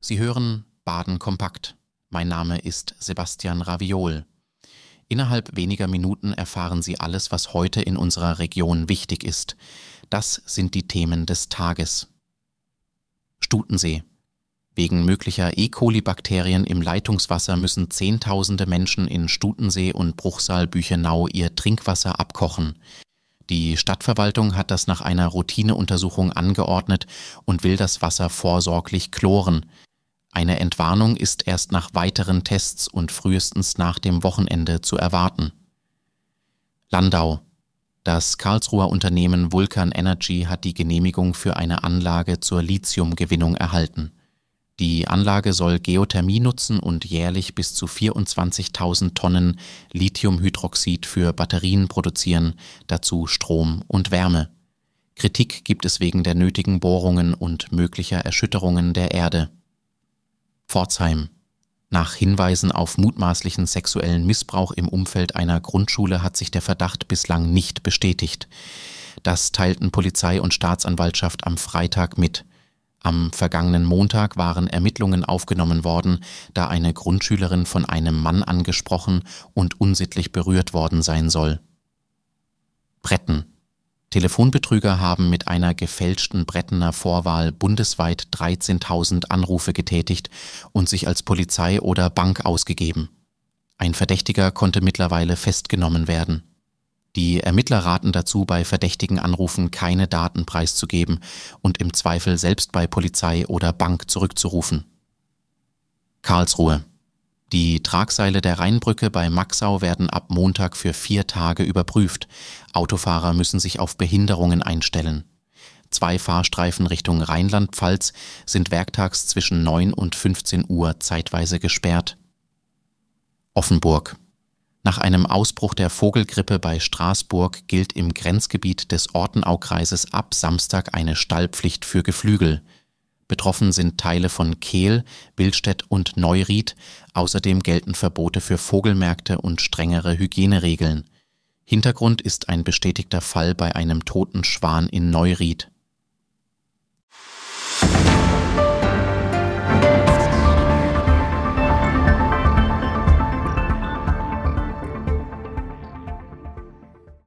Sie hören Baden kompakt. Mein Name ist Sebastian Raviol. Innerhalb weniger Minuten erfahren Sie alles, was heute in unserer Region wichtig ist. Das sind die Themen des Tages. Stutensee. Wegen möglicher E-Coli-Bakterien im Leitungswasser müssen Zehntausende Menschen in Stutensee und Bruchsal-Büchenau ihr Trinkwasser abkochen. Die Stadtverwaltung hat das nach einer Routineuntersuchung angeordnet und will das Wasser vorsorglich chloren. Eine Entwarnung ist erst nach weiteren Tests und frühestens nach dem Wochenende zu erwarten. Landau. Das Karlsruher Unternehmen Vulcan Energy hat die Genehmigung für eine Anlage zur Lithiumgewinnung erhalten. Die Anlage soll Geothermie nutzen und jährlich bis zu 24.000 Tonnen Lithiumhydroxid für Batterien produzieren, dazu Strom und Wärme. Kritik gibt es wegen der nötigen Bohrungen und möglicher Erschütterungen der Erde. Pforzheim. Nach Hinweisen auf mutmaßlichen sexuellen Missbrauch im Umfeld einer Grundschule hat sich der Verdacht bislang nicht bestätigt. Das teilten Polizei und Staatsanwaltschaft am Freitag mit. Am vergangenen Montag waren Ermittlungen aufgenommen worden, da eine Grundschülerin von einem Mann angesprochen und unsittlich berührt worden sein soll. Bretten. Telefonbetrüger haben mit einer gefälschten Brettener Vorwahl bundesweit 13.000 Anrufe getätigt und sich als Polizei oder Bank ausgegeben. Ein Verdächtiger konnte mittlerweile festgenommen werden. Die Ermittler raten dazu, bei verdächtigen Anrufen keine Daten preiszugeben und im Zweifel selbst bei Polizei oder Bank zurückzurufen. Karlsruhe. Die Tragseile der Rheinbrücke bei Maxau werden ab Montag für 4 Tage überprüft. Autofahrer müssen sich auf Behinderungen einstellen. 2 Fahrstreifen Richtung Rheinland-Pfalz sind werktags zwischen 9 und 15 Uhr zeitweise gesperrt. Offenburg. Nach einem Ausbruch der Vogelgrippe bei Straßburg gilt im Grenzgebiet des Ortenaukreises ab Samstag eine Stallpflicht für Geflügel. Betroffen sind Teile von Kehl, Billstedt und Neuried. Außerdem gelten Verbote für Vogelmärkte und strengere Hygieneregeln. Hintergrund ist ein bestätigter Fall bei einem toten Schwan in Neuried.